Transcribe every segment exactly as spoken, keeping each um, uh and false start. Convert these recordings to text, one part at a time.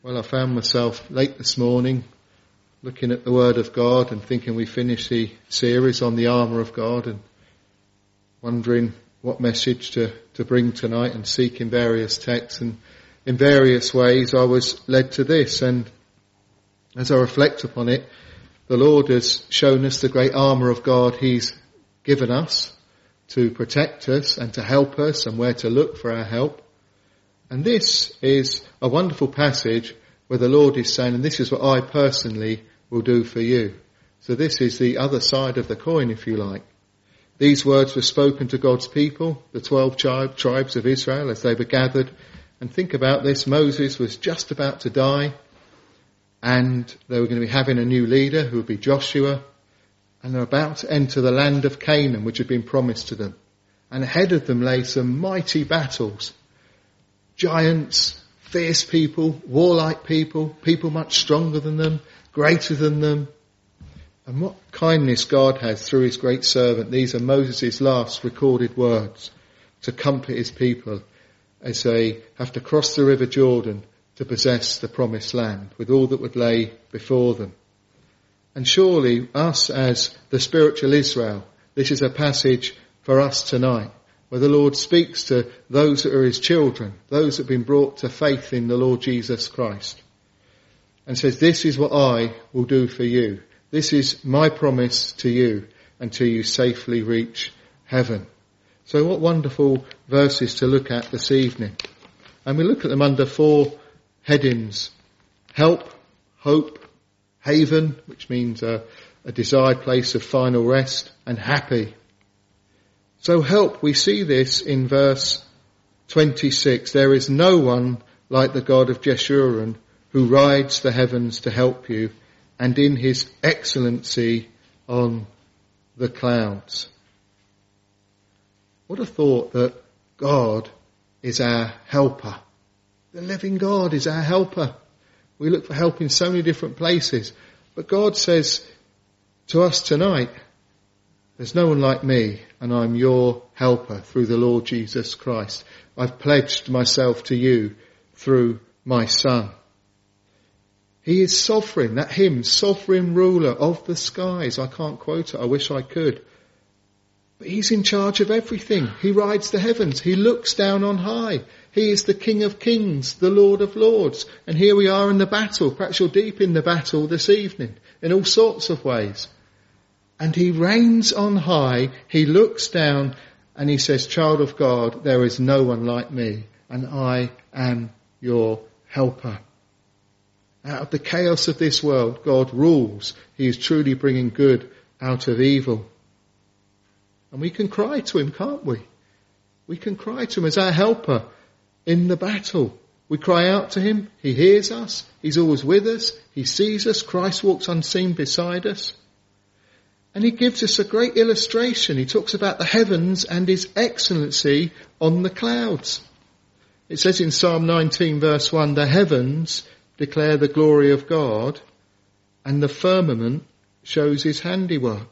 Well, I found myself late this morning looking at the Word of God and thinking we finished the series on the armour of God and wondering what message to, to bring tonight and seeking various texts. And in various ways I was led to this, and as I reflect upon it, the Lord has shown us the great armour of God He's given us to protect us and to help us and where to look for our help. And this is a wonderful passage where the Lord is saying, and this is what I personally will do for you. So this is the other side of the coin, if you like. These words were spoken to God's people, the twelve tri- tribes of Israel, as they were gathered. And think about this, Moses was just about to die, and they were going to be having a new leader who would be Joshua, and they're about to enter the land of Canaan, which had been promised to them. And ahead of them lay some mighty battles. Giants, fierce people, warlike people, people much stronger than them, greater than them. And what kindness God has through his great servant. These are Moses' last recorded words to comfort his people as they have to cross the river Jordan to possess the promised land with all that would lay before them. And surely us as the spiritual Israel, this is a passage for us tonight, where the Lord speaks to those that are his children, those that have been brought to faith in the Lord Jesus Christ, and says, this is what I will do for you. This is my promise to you until you safely reach heaven. So what wonderful verses to look at this evening. And we look at them under four headings: help, hope, haven, which means a, a desired place of final rest, and happy. So help, we see this in verse twenty-six. There is no one like the God of Jeshurun, who rides the heavens to help you, and in his excellency on the clouds. What a thought that God is our helper. The living God is our helper. We look for help in so many different places, but God says to us tonight, there's no one like me, and I'm your helper through the Lord Jesus Christ. I've pledged myself to you through my Son. He is sovereign, that hymn, sovereign ruler of the skies. I can't quote it, I wish I could. But he's in charge of everything. He rides the heavens. He looks down on high. He is the King of Kings, the Lord of Lords. And here we are in the battle. Perhaps you're deep in the battle this evening, in all sorts of ways. And he reigns on high, he looks down, and he says, child of God, there is no one like me, and I am your helper. Out of the chaos of this world, God rules. He is truly bringing good out of evil. And we can cry to him, can't we? We can cry to him as our helper in the battle. We cry out to him, he hears us, he's always with us, he sees us, Christ walks unseen beside us. And he gives us a great illustration. He talks about the heavens and his excellency on the clouds. It says in Psalm nineteen verse one, the heavens declare the glory of God, and the firmament shows his handiwork.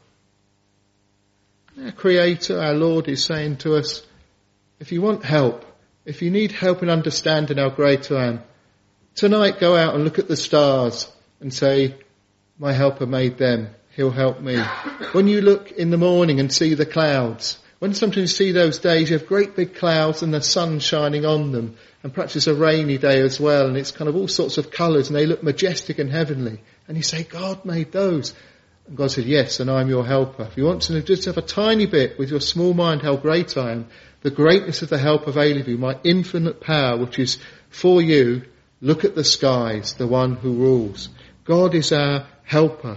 Our Creator, our Lord, is saying to us, if you want help, if you need help in understanding how great I am, tonight go out and look at the stars and say, my helper made them. He'll help me. When you look in the morning and see the clouds, when sometimes you see those days, you have great big clouds and the sun shining on them, and perhaps it's a rainy day as well, and it's kind of all sorts of colours, and they look majestic and heavenly. And you say, God made those. And God said, yes, and I'm your helper. If you want to just have a tiny bit with your small mind how great I am, the greatness of the help available, you, my infinite power, which is for you, look at the skies, the one who rules. God is our helper.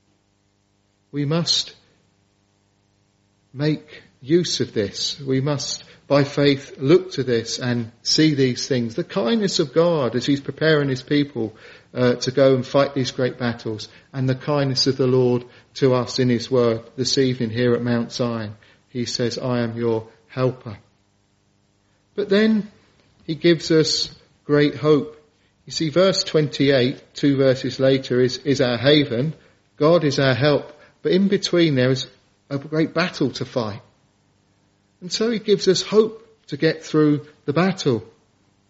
We must make use of this. We must, by faith, look to this and see these things. The kindness of God as he's preparing his people uh, to go and fight these great battles, and the kindness of the Lord to us in his word this evening here at Mount Zion. He says, I am your helper. But then he gives us great hope. You see, verse twenty-eight, two verses later, is, is our haven. God is our help. But in between there is a great battle to fight. And so he gives us hope to get through the battle.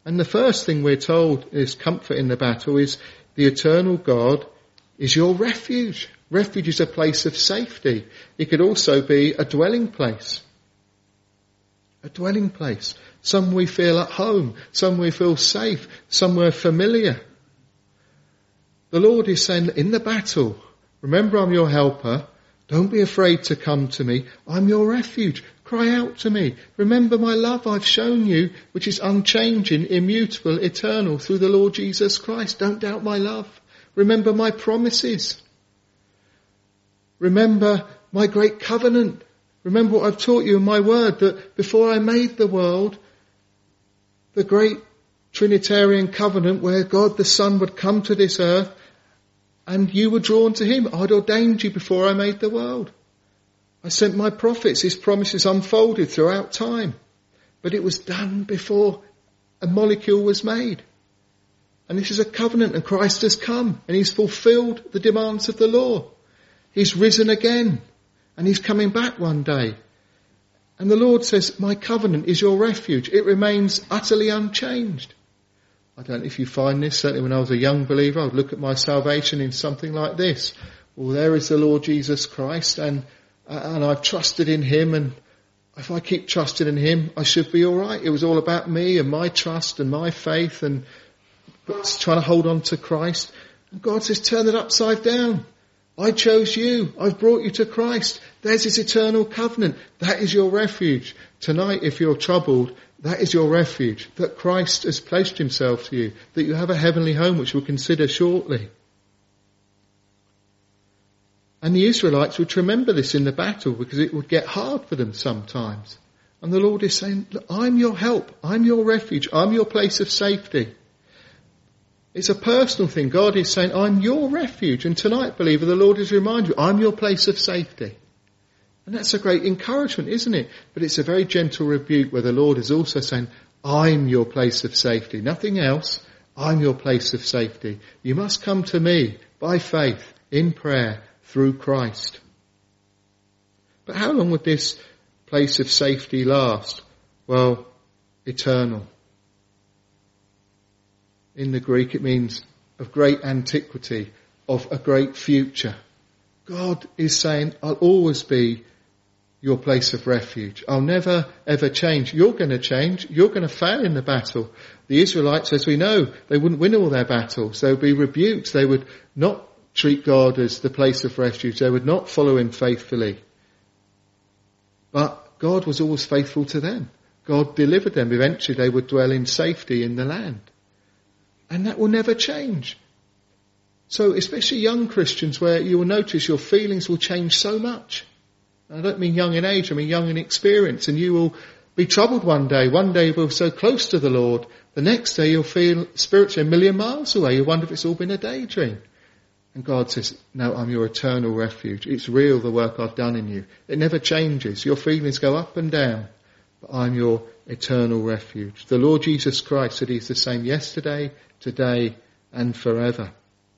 And the first thing we're told is comfort in the battle is the eternal God is your refuge. Refuge is a place of safety. It could also be a dwelling place. A dwelling place. Somewhere we feel at home. Somewhere we feel safe. Somewhere familiar. The Lord is saying, in the battle, remember I'm your helper. Don't be afraid to come to me. I'm your refuge. Cry out to me. Remember my love I've shown you, which is unchanging, immutable, eternal, through the Lord Jesus Christ. Don't doubt my love. Remember my promises. Remember my great covenant. Remember what I've taught you in my word, that before I made the world, the great Trinitarian covenant where God the Son would come to this earth and you were drawn to him. I'd ordained you before I made the world. I sent my prophets, his promises unfolded throughout time. But it was done before a molecule was made. And this is a covenant, and Christ has come and he's fulfilled the demands of the law. He's risen again and he's coming back one day. And the Lord says, my covenant is your refuge. It remains utterly unchanged. I don't know if you find this. Certainly when I was a young believer, I would look at my salvation in something like this. Well, there is the Lord Jesus Christ, and and I've trusted in him, and if I keep trusting in him, I should be all right. It was all about me and my trust and my faith and trying to hold on to Christ. And God says, turn it upside down. I chose you. I've brought you to Christ. There's his eternal covenant. That is your refuge. Tonight, if you're troubled, that is your refuge. That Christ has pledged himself to you. That you have a heavenly home, which we'll consider shortly. And the Israelites would remember this in the battle, because it would get hard for them sometimes. And the Lord is saying, look, I'm your help. I'm your refuge. I'm your place of safety. It's a personal thing. God is saying, I'm your refuge. And tonight, believer, the Lord is reminding you, I'm your place of safety. And that's a great encouragement, isn't it? But it's a very gentle rebuke where the Lord is also saying, I'm your place of safety. Nothing else. I'm your place of safety. You must come to me by faith, in prayer, through Christ. But how long would this place of safety last? Well, eternal. In the Greek it means of great antiquity, of a great future. God is saying, I'll always be your place of refuge. I'll never ever change. You're going to change. You're going to fail in the battle. The Israelites, as we know, they wouldn't win all their battles. They would be rebuked. They would not treat God as the place of refuge. They would not follow him faithfully. But God was always faithful to them. God delivered them. Eventually they would dwell in safety in the land. And that will never change. So especially young Christians, where you will notice your feelings will change so much. I don't mean young in age, I mean young in experience. And you will be troubled one day. One day you'll be so close to the Lord. The next day you'll feel spiritually a million miles away. You wonder if it's all been a daydream. And God says, no, I'm your eternal refuge. It's real, the work I've done in you. It never changes. Your feelings go up and down. But I'm your eternal refuge. The Lord Jesus Christ said he's the same yesterday, today, and forever.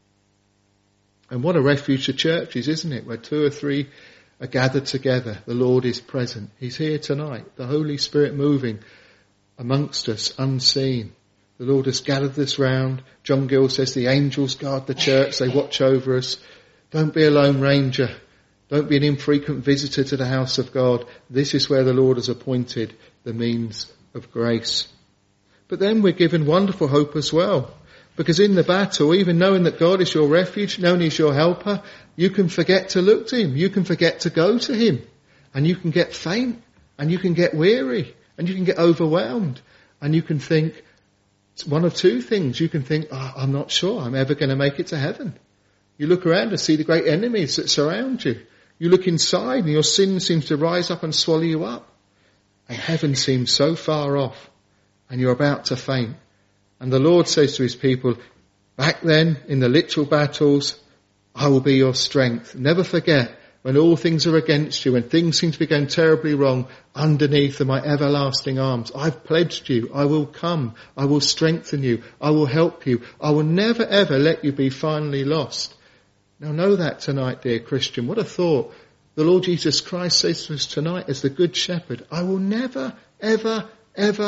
And what a refuge the church is, isn't it? Where two or three are gathered together. The Lord is present. He's here tonight. The Holy Spirit moving amongst us, unseen. The Lord has gathered us round. John Gill says the angels guard the church. They watch over us. Don't be a lone ranger. Don't be an infrequent visitor to the house of God. This is where the Lord has appointed the means of grace. But then we're given wonderful hope as well. Because in the battle, even knowing that God is your refuge, knowing he's your helper, you can forget to look to him. You can forget to go to him. And you can get faint. And you can get weary. And you can get overwhelmed. And you can think, it's one of two things. You can think, oh, I'm not sure I'm ever going to make it to heaven. You look around and see the great enemies that surround you. You look inside and your sin seems to rise up and swallow you up. And heaven seems so far off. And you're about to faint. And the Lord says to his people, back then in the literal battles, I will be your strength. Never forget, when all things are against you, when things seem to be going terribly wrong, underneath are my everlasting arms. I've pledged you. I will come. I will strengthen you. I will help you. I will never ever let you be finally lost. Now know that tonight, dear Christian. What a thought. The Lord Jesus Christ says to us tonight as the Good Shepherd, I will never, ever, ever,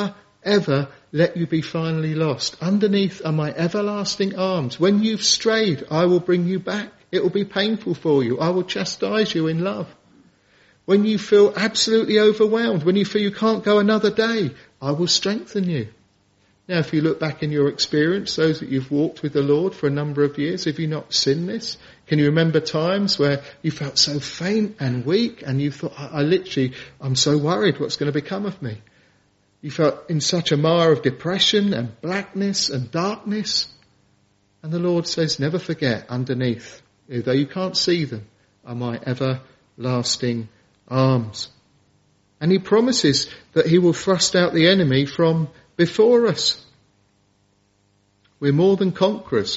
ever let you be finally lost. Underneath are my everlasting arms. When you've strayed, I will bring you back. It will be painful for you. I will chastise you in love. When you feel absolutely overwhelmed, when you feel you can't go another day, I will strengthen you. Now, if you look back in your experience, those that you've walked with the Lord for a number of years, have you not seen this? Can you remember times where you felt so faint and weak and you thought, I, I literally, I'm so worried what's going to become of me? You felt in such a mire of depression and blackness and darkness. And the Lord says, never forget, underneath, though you can't see them, are my everlasting arms. And he promises that he will thrust out the enemy from before us. We're more than conquerors.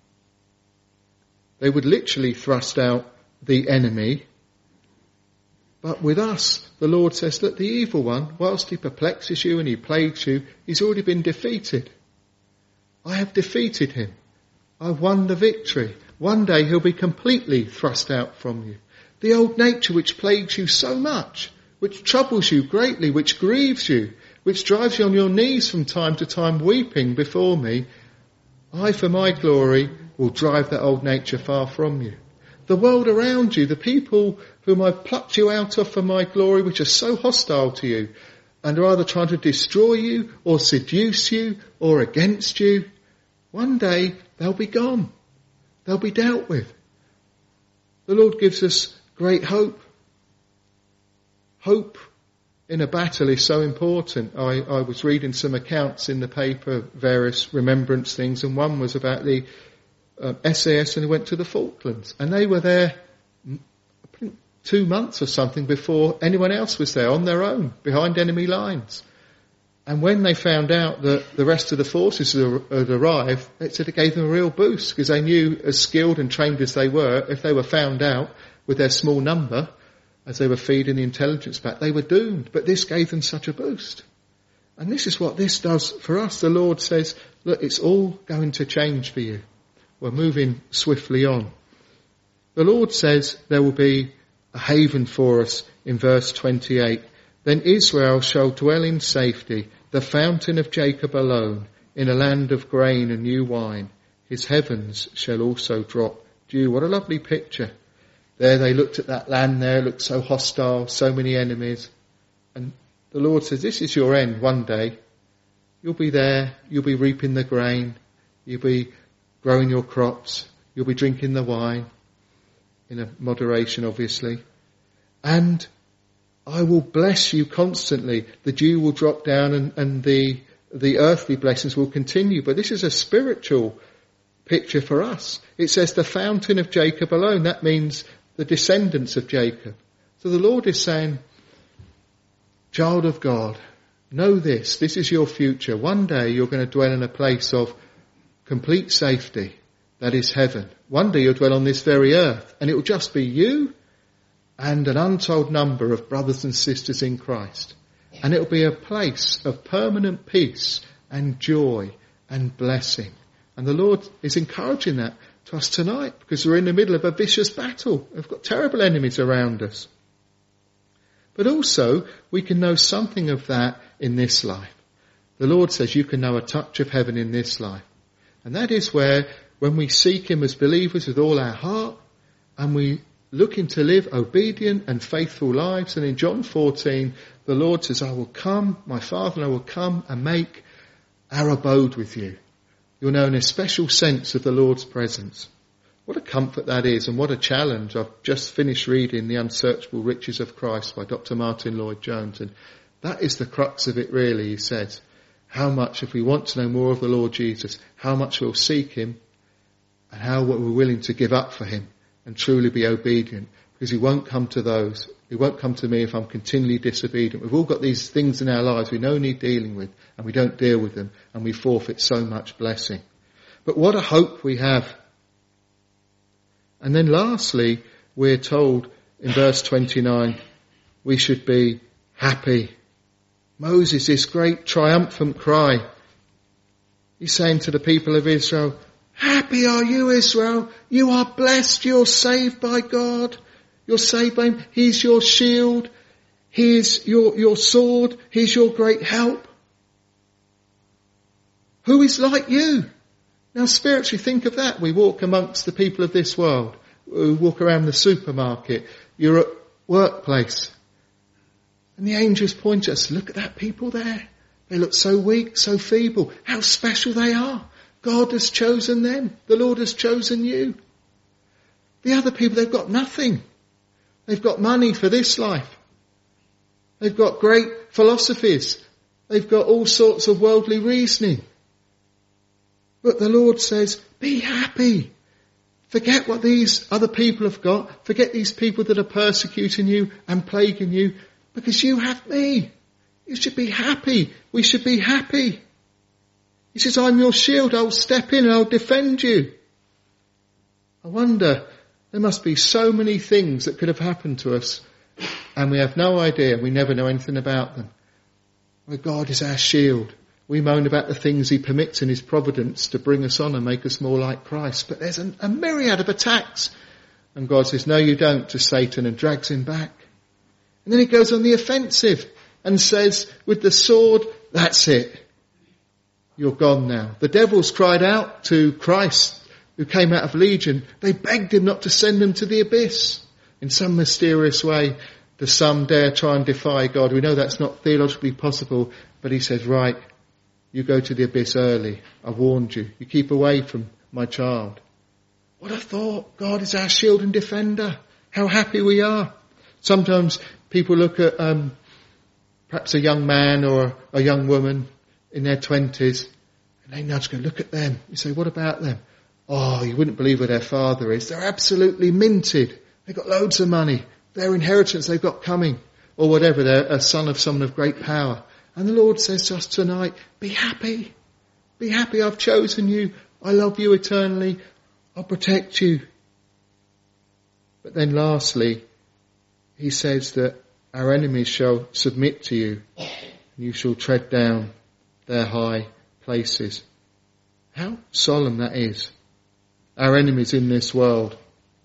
They would literally thrust out the enemy. But with us, the Lord says, look, the evil one, whilst he perplexes you and he plagues you, he's already been defeated. I have defeated him. I've won the victory. One day he'll be completely thrust out from you. The old nature which plagues you so much, which troubles you greatly, which grieves you, which drives you on your knees from time to time weeping before me, I, for my glory, will drive that old nature far from you. The world around you, the people whom I've plucked you out of for my glory, which are so hostile to you, and are either trying to destroy you or seduce you or against you, one day they'll be gone. They'll be dealt with. The Lord gives us great hope. Hope in a battle is so important. I, I was reading some accounts in the paper, various remembrance things, and one was about the uh, S A S and they went to the Falklands. And they were there two months or something before anyone else was there, on their own, behind enemy lines. And when they found out that the rest of the forces had arrived, it said it gave them a real boost, because they knew, as skilled and trained as they were, if they were found out with their small number, as they were feeding the intelligence back, they were doomed. But this gave them such a boost. And this is what this does for us. The Lord says, look, it's all going to change for you. We're moving swiftly on. The Lord says there will be a haven for us in verse twenty-eight. Then Israel shall dwell in safety, the fountain of Jacob alone, in a land of grain and new wine. His heavens shall also drop dew. What a lovely picture. There they looked at that land there, looked so hostile, so many enemies. And the Lord says, this is your end one day. You'll be there, you'll be reaping the grain, you'll be growing your crops, you'll be drinking the wine, in a moderation obviously. And I will bless you constantly. The dew will drop down and, and the, the earthly blessings will continue. But this is a spiritual picture for us. It says the fountain of Jacob alone. That means the descendants of Jacob. So the Lord is saying, child of God, know this. This is your future. One day you're going to dwell in a place of complete safety. That is heaven. One day you'll dwell on this very earth. And it will just be you and an untold number of brothers and sisters in Christ. And it will be a place of permanent peace and joy and blessing. And the Lord is encouraging that to us tonight, because we're in the middle of a vicious battle. We've got terrible enemies around us. But also, we can know something of that in this life. The Lord says you can know a touch of heaven in this life. And that is where, when we seek him as believers with all our heart, and we looking to live obedient and faithful lives. And in John fourteen, the Lord says, I will come, my Father and I will come and make our abode with you. You'll know in a special sense of the Lord's presence. What a comfort that is, and what a challenge. I've just finished reading The Unsearchable Riches of Christ by Doctor Martin Lloyd-Jones, and that is the crux of it really, he says. How much, if we want to know more of the Lord Jesus, how much we'll seek him, and how we're willing to give up for him and truly be obedient, because he won't come to those. He won't come to me if I'm continually disobedient. We've all got these things in our lives we know need dealing with, and we don't deal with them, and we forfeit so much blessing. But what a hope we have. And then lastly, we're told in verse twenty-nine, we should be happy. Moses, this great triumphant cry. He's saying to the people of Israel, happy are you, Israel. You are blessed. You're saved by God. You're saved by him. He's your shield. He is your, your sword. He's your great help. Who is like you? Now spiritually, think of that. We walk amongst the people of this world. We walk around the supermarket. You're at workplace. And the angels point at us. Look at that people there. They look so weak, so feeble. How special they are. God has chosen them. The Lord has chosen you. The other people, they've got nothing. They've got money for this life. They've got great philosophies. They've got all sorts of worldly reasoning. But the Lord says, be happy. Forget what these other people have got. Forget these people that are persecuting you and plaguing you, because you have me. You should be happy. We should be happy. He says, I'm your shield. I'll step in and I'll defend you. I wonder, there must be so many things that could have happened to us and we have no idea. We never know anything about them. Where God is our shield. We moan about the things he permits in his providence to bring us on and make us more like Christ. But there's an, a myriad of attacks. And God says, no, you don't, to Satan, and drags him back. And then he goes on the offensive and says, with the sword, that's it. You're gone now. The devils cried out to Christ, who came out of Legion. They begged him not to send them to the abyss. In some mysterious way, does some dare try and defy God? We know that's not theologically possible, but he says, right, you go to the abyss early. I warned you. You keep away from my child. What a thought. God is our shield and defender. How happy we are. Sometimes people look at um, perhaps a young man or a young woman in their twenties and they nudge, go, look at them. You say, what about them? Oh, you wouldn't believe where their father is. They're absolutely minted. They've got loads of money. Their inheritance they've got coming. Or whatever, they're a son of someone of great power. And the Lord says to us tonight, be happy. Be happy. I've chosen you. I love you eternally. I'll protect you. But then lastly, he says that our enemies shall submit to you. And you shall tread down their high places. How solemn that is. Our enemies in this world.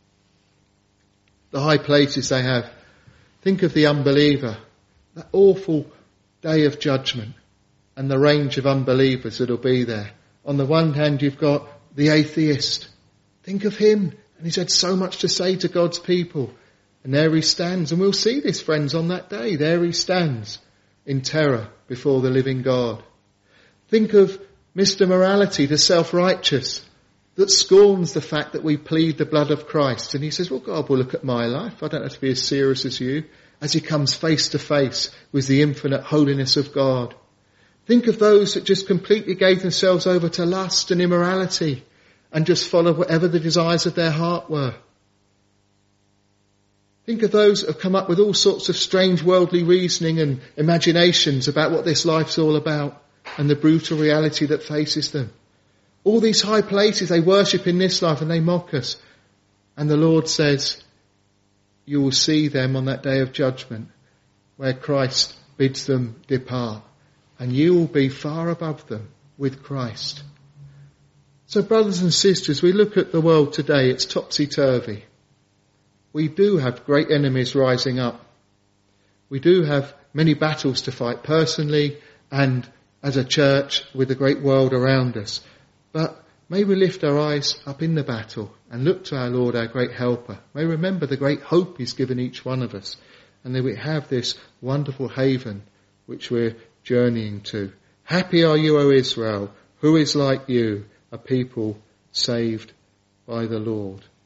The high places they have. Think of the unbeliever. That awful day of judgment and the range of unbelievers that'll be there. On the one hand, you've got the atheist. Think of him. And he's had so much to say to God's people. And there he stands. And we'll see this, friends, on that day. There he stands in terror before the living God. Think of Mister Morality, the self-righteous, that scorns the fact that we plead the blood of Christ. And he says, well, God will look at my life. I don't have to be as serious as you. As he comes face to face with the infinite holiness of God. Think of those that just completely gave themselves over to lust and immorality and just followed whatever the desires of their heart were. Think of those that have come up with all sorts of strange worldly reasoning and imaginations about what this life's all about and the brutal reality that faces them. All these high places they worship in this life and they mock us. And the Lord says, you will see them on that day of judgment where Christ bids them depart. And you will be far above them with Christ. So brothers and sisters, we look at the world today, it's topsy-turvy. We do have great enemies rising up. We do have many battles to fight personally and as a church with the great world around us. But may we lift our eyes up in the battle and look to our Lord, our great helper. May we remember the great hope he's given each one of us. And that we have this wonderful haven which we're journeying to. Happy are you, O Israel, who is like you, a people saved by the Lord.